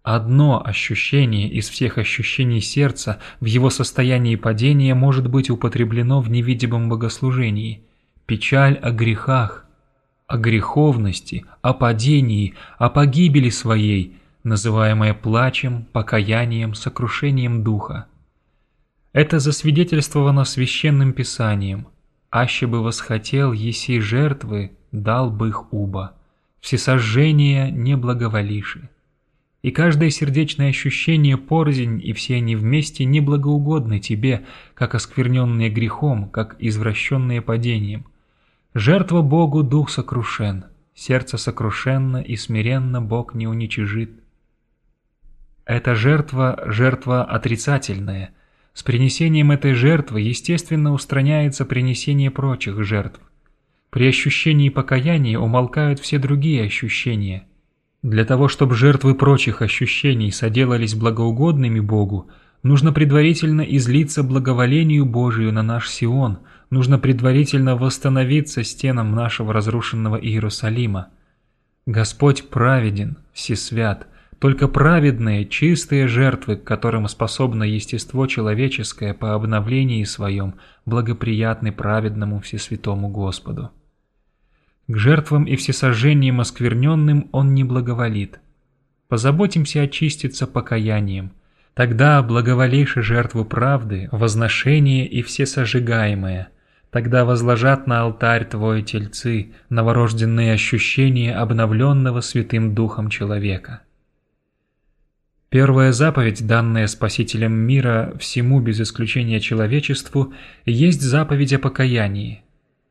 Одно ощущение из всех ощущений сердца в его состоянии падения может быть употреблено в невидимом богослужении – печаль о грехах, о греховности, о падении, о погибели своей, называемая плачем, покаянием, сокрушением духа. Это засвидетельствовано Священным Писанием: «Аще бы восхотел еси жертвы, дал бы их уба, всесожжения не благоволиши». И каждое сердечное ощущение порознь, и все они вместе неблагоугодны тебе, как оскверненные грехом, как извращенные падением. Жертва Богу дух сокрушен, сердце сокрушенно и смиренно Бог не уничижит. Эта жертва отрицательная. С принесением этой жертвы, естественно, устраняется принесение прочих жертв. При ощущении покаяния умолкают все другие ощущения. Для того, чтобы жертвы прочих ощущений соделались благоугодными Богу, нужно предварительно излиться благоволению Божию на наш Сион, нужно предварительно восстановиться стенам нашего разрушенного Иерусалима. Господь праведен, всесвят, только праведные, чистые жертвы, к которым способно естество человеческое по обновлении своем, благоприятны праведному всесвятому Господу. К жертвам и всесожжениям оскверненным Он не благоволит. Позаботимся очиститься покаянием. Тогда благоволейши жертву правды, возношение и всесожигаемое. Тогда возложат на алтарь Твой тельцы, новорожденные ощущения обновленного Святым Духом человека. Первая заповедь, данная Спасителем мира всему без исключения человечеству, есть заповедь о покаянии.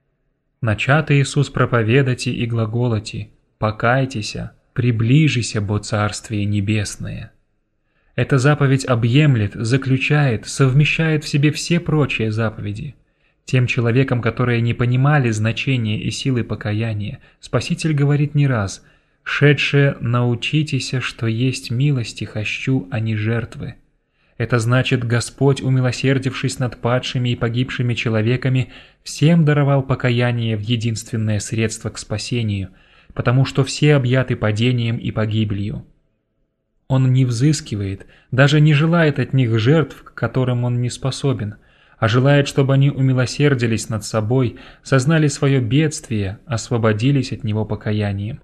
Начатый Иисус проповедати и глаголати: «Покайтеся, приближися, бо Царствие Небесное». Эта заповедь объемлет, заключает, совмещает в себе все прочие заповеди. Тем человекам, которые не понимали значения и силы покаяния, Спаситель говорит не раз: «Шедше научитеся, что есть милости хощу, а не жертвы». Это значит, Господь, умилосердившись над падшими и погибшими человеками, всем даровал покаяние в единственное средство к спасению, потому что все объяты падением и погибелью. Он не взыскивает, даже не желает от них жертв, к которым он не способен, а желает, чтобы они умилосердились над собой, сознали свое бедствие, освободились от него покаянием.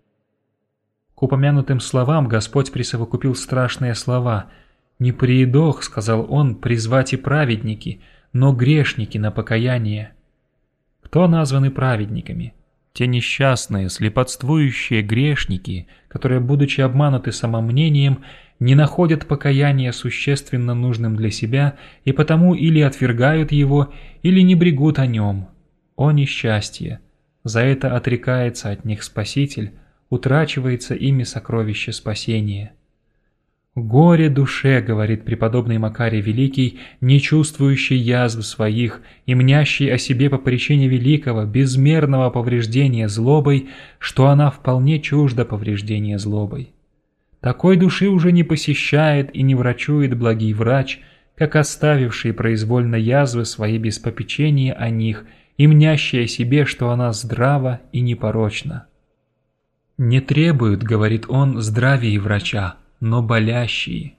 К упомянутым словам Господь присовокупил страшные слова: «Не приидох, — сказал Он, — призвать и праведники, но грешники на покаяние». Кто названы праведниками? Те несчастные, слепотствующие грешники, которые, будучи обмануты самомнением, не находят покаяния существенно нужным для себя и потому или отвергают его, или не брегут о нем. О несчастье! За это отрекается от них Спаситель, утрачивается ими сокровище спасения. «Горе душе, — говорит преподобный Макарий Великий, — не чувствующий язв своих и мнящий о себе по причине великого, безмерного повреждения злобой, что она вполне чужда повреждения злобой. Такой души уже не посещает и не врачует благий врач, как оставивший произвольно язвы свои без попечения о них и мнящий о себе, что она здрава и непорочна. Не требуют, — говорит он, — здравия врача, но болящие».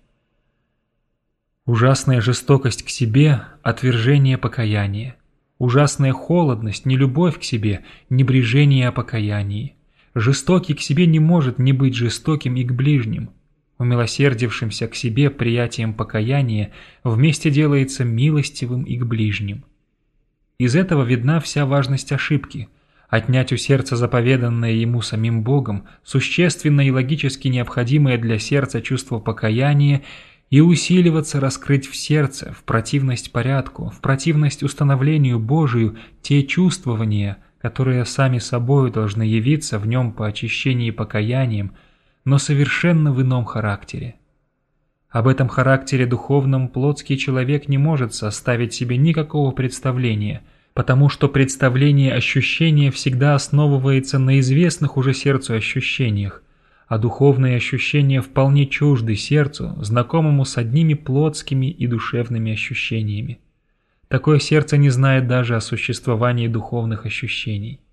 Ужасная жестокость к себе – отвержение покаяния. Ужасная холодность, нелюбовь к себе – небрежение о покаянии. Жестокий к себе не может не быть жестоким и к ближним. Умилосердившимся к себе приятием покаяния вместе делается милостивым и к ближним. Из этого видна вся важность ошибки. Отнять у сердца заповеданное ему самим Богом, существенно и логически необходимое для сердца чувство покаяния, и усиливаться раскрыть в сердце, в противность порядку, в противность установлению Божию, те чувствования, которые сами собою должны явиться в нем по очищении покаянием, но совершенно в ином характере. Об этом характере духовном плотский человек не может составить себе никакого представления, потому что представление ощущения всегда основывается на известных уже сердцу ощущениях, а духовные ощущения вполне чужды сердцу, знакомому с одними плотскими и душевными ощущениями. Такое сердце не знает даже о существовании духовных ощущений.